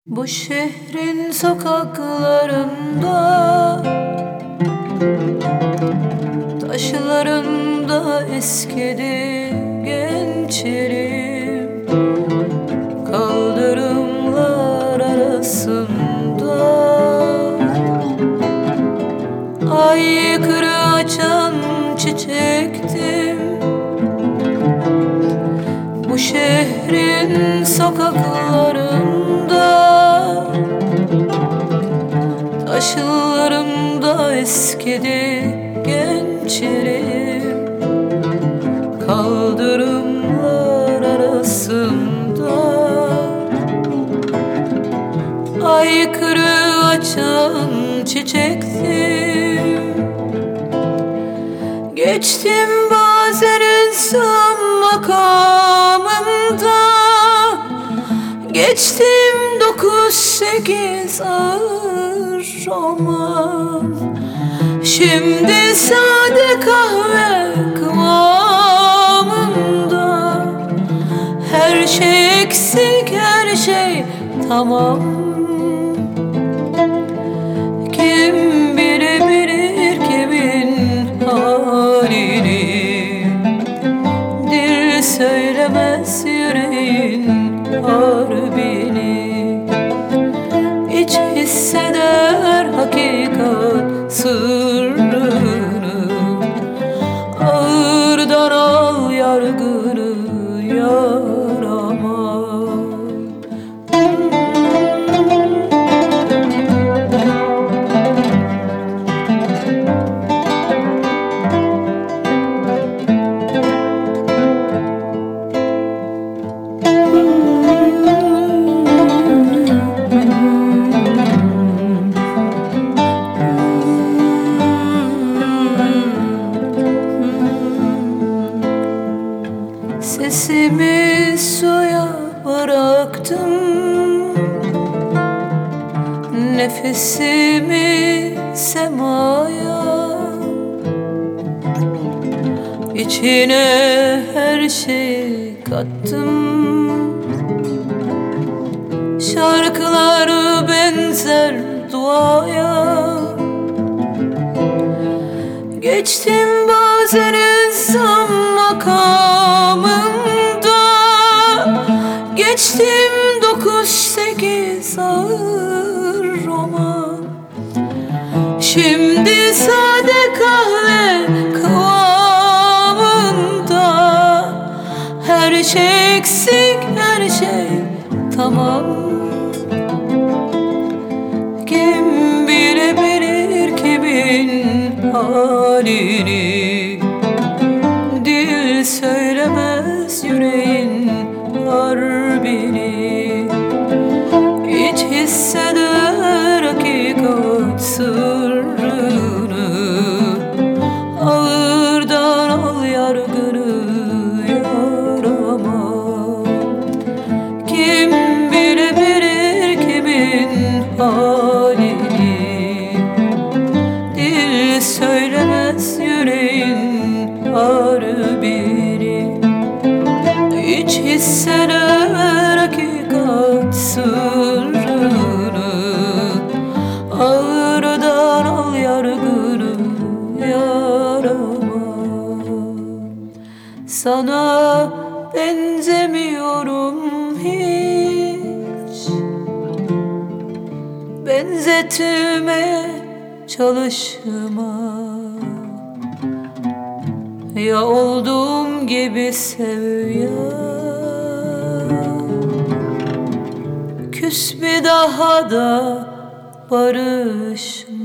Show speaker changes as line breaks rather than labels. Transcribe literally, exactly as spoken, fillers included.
Bu şehrin sokaklarında, taşlarında eskidi gençlerim. Kaldırımlar arasında aykırı açan çiçektim. Bu şehrin sokaklarında, taşlarımda eskidi gençlerim. Kaldırımlar arasında aykırı açan çiçektim. Geçtim bazen insan makamında, geçtim dokuz sekiz ağır roman. Şimdi sade kahve kıvamında, her şey eksik, her şey tamam. Kim bilebilir kimin halini, dil söylemez yüreğin harbini. İç hisseder hakikat sırrını, ağırdan al yargını yarama. Sesimi suya bıraktım, nefesimi semaya. İçine her şeyi kattım, şarkıları benzer duaya. Geçtim bazen insan makamında, geçtim dokuz sekiz ağır roman. Şimdi sade kahve kıvamında, her şey eksik, her şey tamam. Kim bilebilir kimin halini, dil söylemez yüreğin harbini. İç hisseder hakikat sırrını, ağırdan al yargını yarama. Kim bilebilir kimin halini, dil söylemez yüreğin harbini. İç hisseder hakikat sırrını, ağırdan al yargını yarama. Sana benzemiyorum hiç, benzetmeye çalışma. Ya olduğum gibi sev ya, küs bir daha da barışma.